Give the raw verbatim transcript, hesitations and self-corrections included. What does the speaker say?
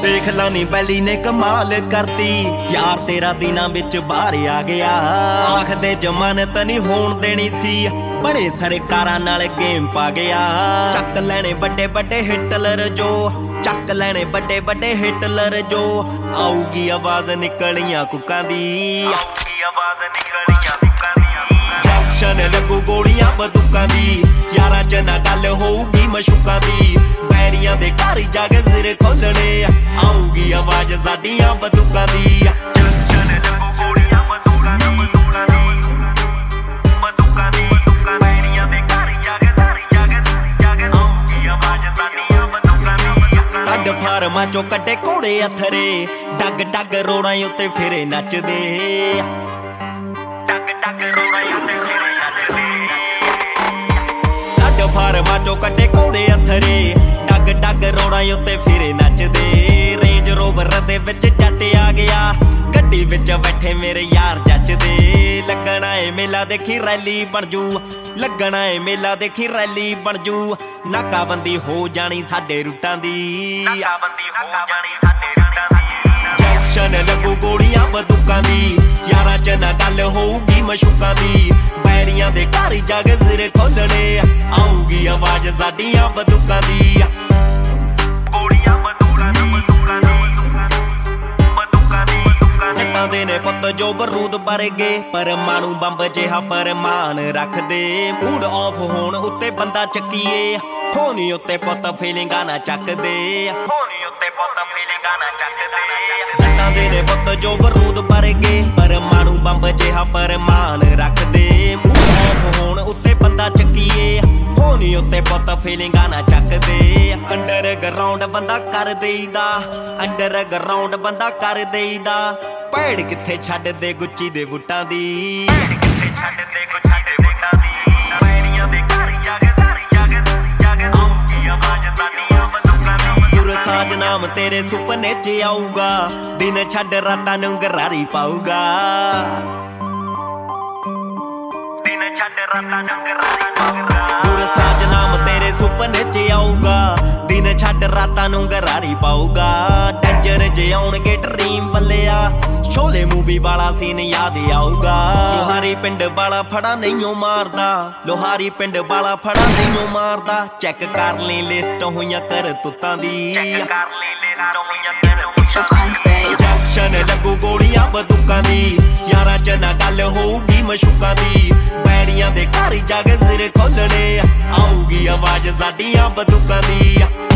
देख लानी बैली ने कमाल करती यार तेरा दिना बिच बाहर आ गया। आखदे जमानत नहीं होण देनी सी बड़े सरकारां नाल गेम पा गया। चक लैने बड़े बड़े हिटलर जो चक लैने बड़े बड़े हिटलर जो आऊगी आवाज निकलियां कुकां दी आऊगी आवाज निकलियां कुकां दी। जंक्शन लगू गोलियां बंदूकां दी यारां च ना गल होऊगी मशूकां दी। बैरियां दे घर जाके सिर खोलने आऊगी आवाज साडियां बंदूकां दी। जंक्शन लगू गोलियां बंदूकां दी बंदूकां दी बंदूकां दी बैरियां दे घर जाके सिर जाके जाके आऊगी आवाज साडियां बंदूकां दी। स्टड फार्मां चों कड्डे घोड़े अथरे डग डग रोड़ां उत्ते फिरे नचदे डग डग रोड़ां उत्ते फिरे नचदे। स्टड फार्मां चों कड्डे घोड़े अथरे डग डग रोड़ां उत्ते फिरे नचदे। रेंज रोवर दे विच जट आ गया गड्डी विच बैठे मेरे यार जचदे। लगना है मेला देखी रैली बन जू लगना है मेला देखी रैली बन जू। नाकाबंदी हो जानी साडे रूटां दी नाकाबंदी हो जानी साडे रूटां दी। जंक्शन लगू गोलियां बंदूकां दी यारां च ना गल होऊगी मशूकां दी। बैरियां दे घर जाके सिर खोलने आऊगी आवाज साडियां बंदूकां दी। गोलियां बंदूकां दी बंदूकां दी बंदूकां दी जट्टां दे ने पुत्त जो बरूद वर्गे पर मानू बंब जिहा परमान रखदे। मूड ऑफ होण उत्ते बंदा चक्कीए होनी उत्ते पुत्त फीलिंगां ना चकदे होनी उत्ते पुत्त फीलिंगां ना चकदे। जट्टां दे ने पुत्त जो बरूद वर्गे पर मानू बंब जिहा परमान रखदे। मूड ऑफ होण उत्ते बंदा चक्कीए होनी उत्ते पुत्त फीलिंगां ना चकदे। अंडरग्राउंड बंदा कर देईदा अंडरग्राउंड बंदा कर देईदा। भैड़ किथे छड्ड दे गुच्ची दे बूटां दी भैड़ किथे छड्ड दे गुच्ची दे बूटां दी। बैरियां दे घर जाके घर जाके जाके आऊगी आवाज साडियां बंदूकां दी। गुरसाज नाम तेरे सुपने च आऊगा दिन छड्ड रातां नूं गरारी पाऊगा दिन छड्ड रातां नूं गरारी पाऊगा। गुरसाज नाम तेरे सुपने च आऊगा दिन छड्ड रातां नूं गरारी पाऊगा। डेंजर जे आउणगे ड्रीम बल्लिया शोले मूवी वाला सीन याद आऊगा। लोहारी पिंड वाला फड़ा नहीं मारदा लोहारी पिंड वाला फड़ा नहीं मारदा। चेक कर ली लिस्ट होइयां कर तुत्तां दी चेक कर ली लिस्ट होइयां कर तुत्तां दी। जंक्शन लगू गोलियां बंदूकां दी यारां च ना गल होऊगी मशूकां दी। बैरियां दे घर जाके सिर खोलने आऊगी आवाज साडियां बंदूकां दी।